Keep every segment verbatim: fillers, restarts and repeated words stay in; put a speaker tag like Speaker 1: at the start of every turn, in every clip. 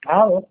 Speaker 1: Alô?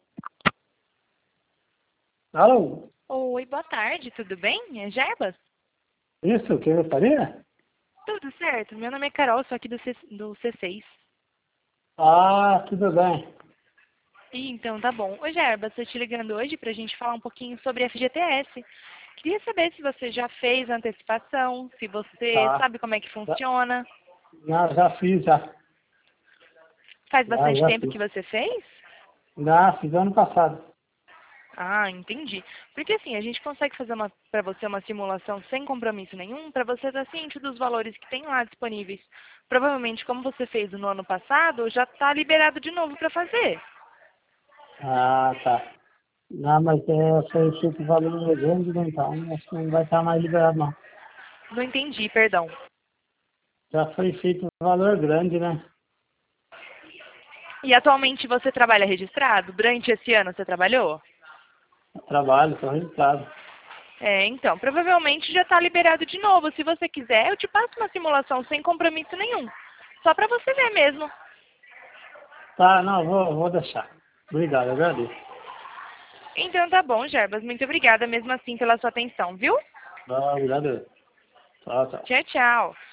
Speaker 1: Alô?
Speaker 2: Oi, boa tarde, tudo bem? É Jarbas?
Speaker 1: Isso, que gostaria?
Speaker 2: Tudo certo, meu nome é Carol, sou aqui do, C, do C seis.
Speaker 1: Ah, tudo bem.
Speaker 2: Ih, então tá bom. Ô Jarbas, estou te ligando hoje pra gente falar um pouquinho sobre F G T S. Queria saber se você já fez a antecipação, se você
Speaker 1: Tá.
Speaker 2: sabe como é que
Speaker 1: Já,
Speaker 2: funciona.
Speaker 1: já, já fiz, já.
Speaker 2: Faz
Speaker 1: Já,
Speaker 2: bastante
Speaker 1: já
Speaker 2: tempo
Speaker 1: fiz.
Speaker 2: que você fez?
Speaker 1: Já fiz ano passado.
Speaker 2: Ah, entendi. Porque assim, a gente consegue fazer uma, para você uma simulação sem compromisso nenhum, para você estar ciente dos valores que tem lá disponíveis. Provavelmente, como você fez no ano passado, já está liberado de novo para fazer.
Speaker 1: Ah, tá. Não, mas é, foi feito valor grande, né? Então acho que não vai estar mais liberado, não.
Speaker 2: Não entendi, perdão.
Speaker 1: Já foi feito um valor grande, né?
Speaker 2: E atualmente você trabalha registrado? Durante esse ano você trabalhou?
Speaker 1: Trabalho, estou registrado.
Speaker 2: É, então, provavelmente já está liberado de novo. Se você quiser, eu te passo uma simulação sem compromisso nenhum. Só para você ver mesmo.
Speaker 1: Tá, não, vou, vou deixar. Obrigado, agradeço.
Speaker 2: Então tá bom, Jarbas. Muito obrigada mesmo assim pela sua atenção, viu?
Speaker 1: Não, obrigado. Tchau, tchau.
Speaker 2: Tchau, tchau.